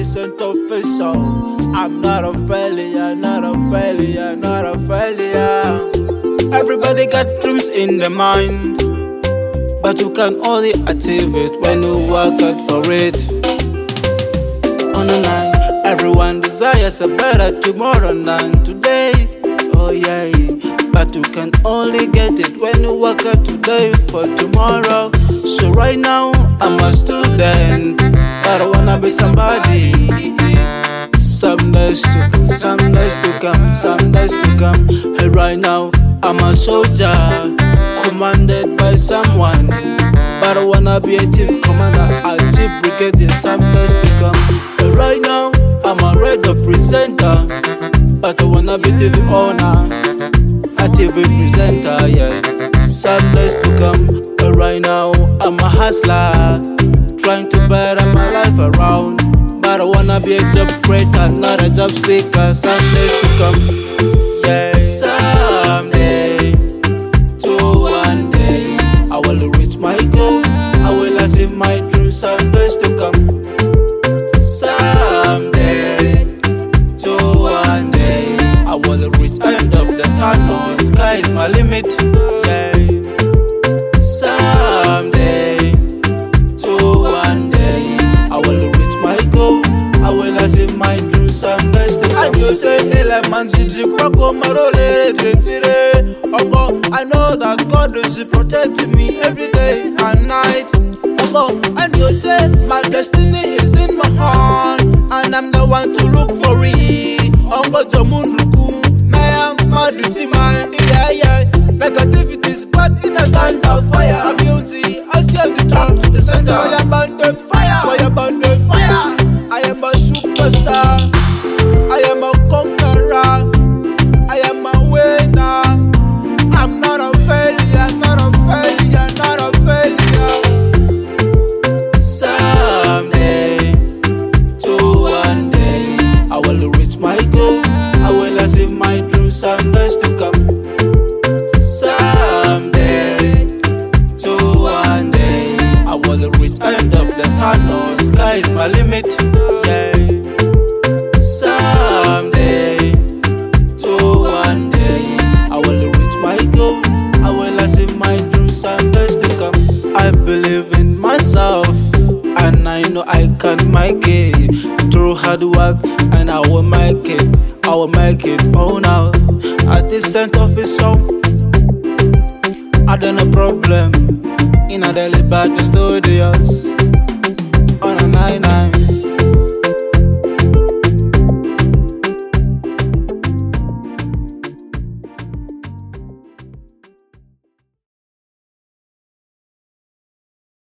decent officer. I'm not a failure, not a failure, not a failure. Everybody got dreams in their mind, but you can only achieve it when you work out for it. On the night, everyone desires a better tomorrow than today. Oh yeah, but you can only get it when you work out today for tomorrow. So right now, I'm a student, but I wanna be somebody. Some days to come, some days to come, some days to come. Hey, right now, I'm a soldier, commanded by someone, but I wanna be a chief commander, a chief brigadier. Some days to come. Hey, right now, I'm a radio presenter, but I wanna be TV owner, a TV presenter, yeah. Some days to come. But right now, I'm a hustler, trying to better my life around, but I wanna be a job creator, not a job seeker. Some days to come, yeah. Someday, to one day, I will reach my goal, I will achieve my dreams. Some days to come. Someday, to one day, I will reach end of the tunnel. The sky is my limit, yeah. Someday, to one day, I will reach my goal, I will achieve my dreams. Some days to come. I know that God is protecting me every day and night. I know that my destiny is in my heart, and I'm the one to look for it. Negativity is bad in a land of fire. A beauty, I see at the top, the center. Fire burn them, fire, fire burn them, fire. I am a superstar, I am a conqueror, I am a winner. I'm not a failure, not a failure, not a failure. Someday, to one day, I will reach my goal, I will achieve my dreams. Some days to come. Someday, to one day, I will reach end of the tunnel. Sky is my limit, yeah. Someday, to one day, I will reach my goal, I will achieve my dreams. Some days to come. I believe in myself, and I know I can make it through hard work, and I will make it, I will make it. Oh now, at the center of his song, I don't know problem in a daily battle studio.